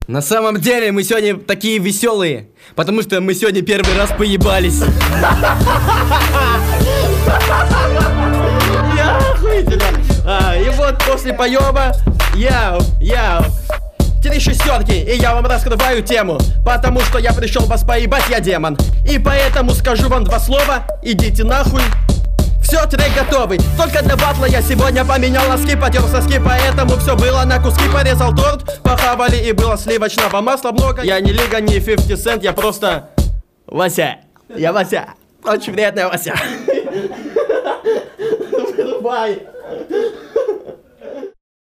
На самом деле мы сегодня такие веселые, потому что мы сегодня первый раз поебались. Я охуительно. И вот после поеба, три шестерки, и я вам раскрываю тему, потому что я пришел вас поебать, я демон. И поэтому скажу вам два слова: идите нахуй. Все, трек готовый, только для батла я сегодня поменял носки, потер соски, поэтому все было на куски. Порезал торт, похавали и было сливочного масла много. Я не Лига, не 50 Cent, я просто Вася. Я Вася. Очень приятная Вася. Вырубай.